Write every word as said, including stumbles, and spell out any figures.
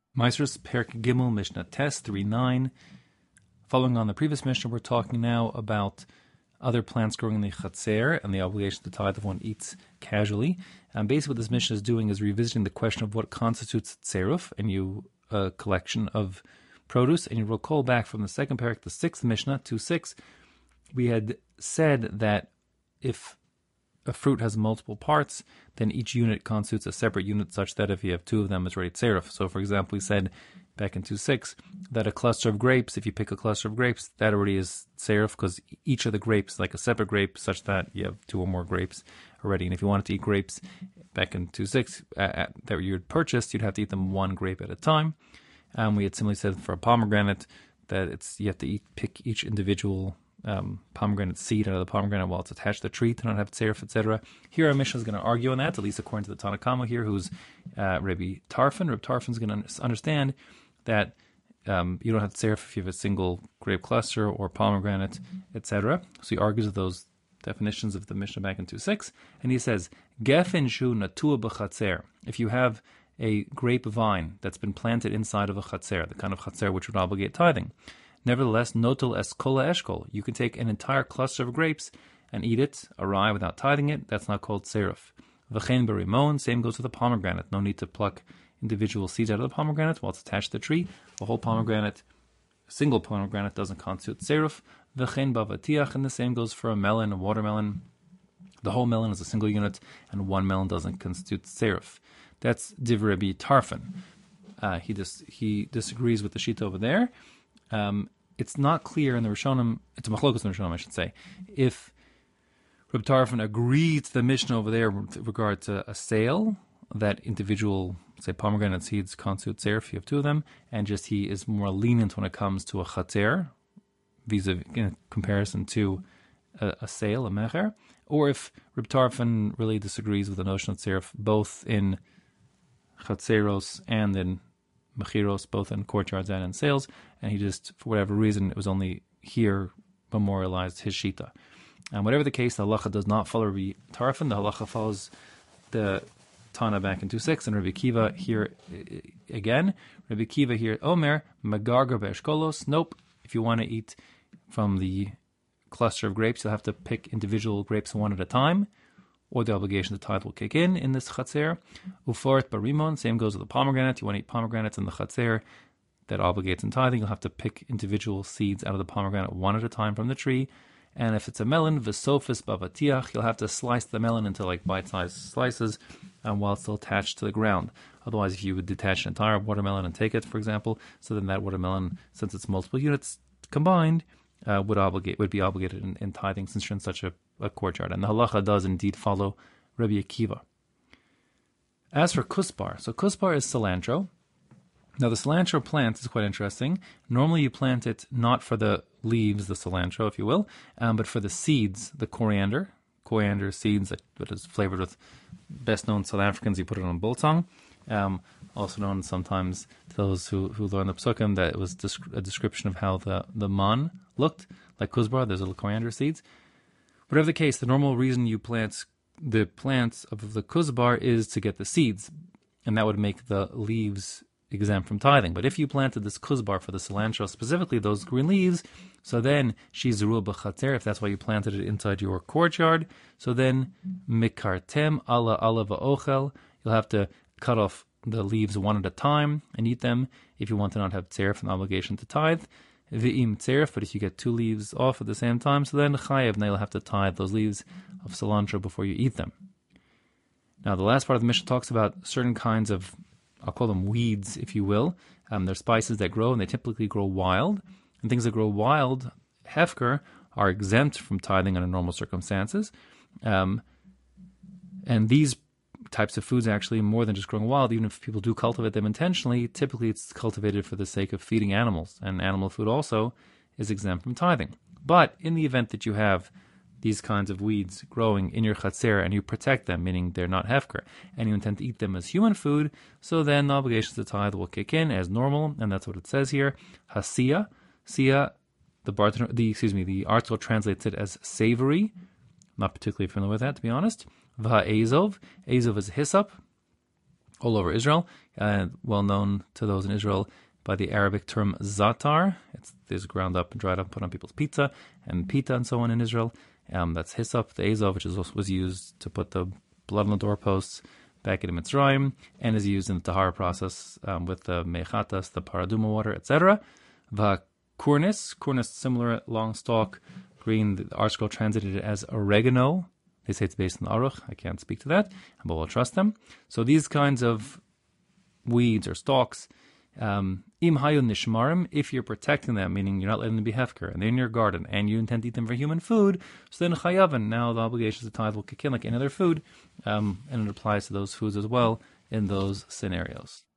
Maasros Perek Gimel Mishnah Tes three nine. Following on the previous Mishnah, we're talking now about other plants growing in the Chatzer and the obligation to tithe if one eats casually. And basically what this Mishnah is doing is revisiting the question of what constitutes tzeruf, and you a collection of produce. And you recall back from the second parak, the sixth Mishnah, two six, we had said that if a fruit has multiple parts, then each unit constitutes a separate unit, such that if you have two of them, it's already tzeruf. So, for example, we said back in two six that a cluster of grapes, if you pick a cluster of grapes, that already is tzeruf, because each of the grapes is like a separate grape, such that you have two or more grapes already. And if you wanted to eat grapes back in two six uh, that you had purchased, you'd have to eat them one grape at a time. Um, we had similarly said for a pomegranate that it's you have to eat, pick each individual Um, pomegranate seed out of the pomegranate while it's attached to the tree to not have tzeruf, et cetera. Here our Mishnah is going to argue on that, at least according to the Tanna Kama here, who's uh, Rabbi Tarfon. Rabbi Tarfon is going to understand that um, you don't have tzeruf if you have a single grape cluster or pomegranate, et cetera. So he argues with those definitions of the Mishnah back in two six, and he says, Gefen shu natua b'chatzer. If you have a grape vine that's been planted inside of a chatzer, the kind of chatzer which would obligate tithing, nevertheless, notel eskola eshkol. You can take an entire cluster of grapes and eat it, awry, without tithing it. That's not called tzeruf. V'chein berimon, same goes with the pomegranate. No need to pluck individual seeds out of the pomegranate while it's attached to the tree. The whole pomegranate, a single pomegranate, doesn't constitute tzeruf. V'chein bavatiach, and the same goes for a melon, a watermelon. The whole melon is a single unit, and one melon doesn't constitute tzeruf. That's Divrei Rabbi Tarfon. Uh, he dis- he disagrees with the shita over there. Um, it's not clear in the Rishonim, it's a machlokas in the Rishonim, I should say, if Reb Tarfon agreed to the Mishnah over there with regard to a sale, that individual, say, pomegranate seeds constitute tzeruf if you have two of them, and just he is more lenient when it comes to a chatzer, vis-a-vis, in comparison to a, a sale, a mecher, or if Reb Tarfon really disagrees with the notion of tzeruf, both in chatzeros and in mechiros, both in courtyards and in sales, and he just, for whatever reason, it was only here memorialized his shita. And whatever the case, the halacha does not follow Rabbi Tarfon. The halacha follows the Tana back in two six, and Rabbi Kiva here again. Rabbi Kiva here, Omer, Magargar be'eshkolos. Nope. If you want to eat from the cluster of grapes, you'll have to pick individual grapes one at a time, or the obligation to tithe will kick in in this chatzer. Ufort barimon, same goes with the pomegranate. You want to eat pomegranates in the chatzer, that obligates in tithing. You'll have to pick individual seeds out of the pomegranate one at a time from the tree. And if it's a melon, v'sofis bavatiach, you'll have to slice the melon into like bite-sized slices um, while it's still attached to the ground. Otherwise, if you would detach an entire watermelon and take it, for example, so then that watermelon, since it's multiple units combined, uh, would obligate would be obligated in, in tithing, since you're in such a, a courtyard. And the halacha does indeed follow Rabbi Akiva. As for kusbar, so kusbar is cilantro. Now, the cilantro plant is quite interesting. Normally, you plant it not for the leaves, the cilantro, if you will, um, but for the seeds, the coriander. Coriander seeds that, that is flavored with, best known South Africans, you put it on biltong. Um, also known sometimes to those who, who learn the psukim that it was disc- a description of how the, the man looked, like kuzbar, there's little coriander seeds. Whatever the case, the normal reason you plant the plants of the kuzbar is to get the seeds, and that would make the leaves exempt from tithing. But if you planted this kuzbar for the cilantro, specifically those green leaves, so then she's zerua b'chatzer, if that's why you planted it inside your courtyard, so then mikartem ala ala va'ochel, you'll have to cut off the leaves one at a time and eat them if you want to not have tzeruf, an obligation to tithe. V'im tzeruf, but if you get two leaves off at the same time, so then chayev, now you'll have to tithe those leaves of cilantro before you eat them. Now the last part of the Mishnah talks about certain kinds of, I'll call them weeds, if you will. Um, they're spices that grow, and they typically grow wild. And things that grow wild, hefker, are exempt from tithing under normal circumstances. Um, and these types of foods are actually more than just growing wild. Even if people do cultivate them intentionally, typically it's cultivated for the sake of feeding animals. And animal food also is exempt from tithing. But in the event that you have these kinds of weeds growing in your chatzer and you protect them, meaning they're not hefker, and you intend to eat them as human food, so then the obligations to tithe will kick in as normal, and that's what it says here. Hasia, sia, the bar, the excuse me, the article translates it as savory. I'm not particularly familiar with that, to be honest. V'ha'ezov, ezov is hyssop, all over Israel. uh, well known to those in Israel by the Arabic term zatar. It's, it's ground up and dried up, put on people's pizza and pita and so on in Israel. Um, that's hyssop, the azov, which is also, was used to put the blood on the doorposts back in Mitzrayim, and is used in the tahara process um, with the mechatas, the paraduma water, et cetera. The kurnis, kurnis, similar long stalk, green. The article translated it as oregano. They say it's based on the aruch. I can't speak to that, but we'll trust them. So these kinds of weeds or stalks, um, im hayun nishmarim, if you're protecting them, meaning you're not letting them be hefker, and they're in your garden, and you intend to eat them for human food, so then chayavan, now the obligations of tithe will kick in like any other food, um, and it applies to those foods as well in those scenarios.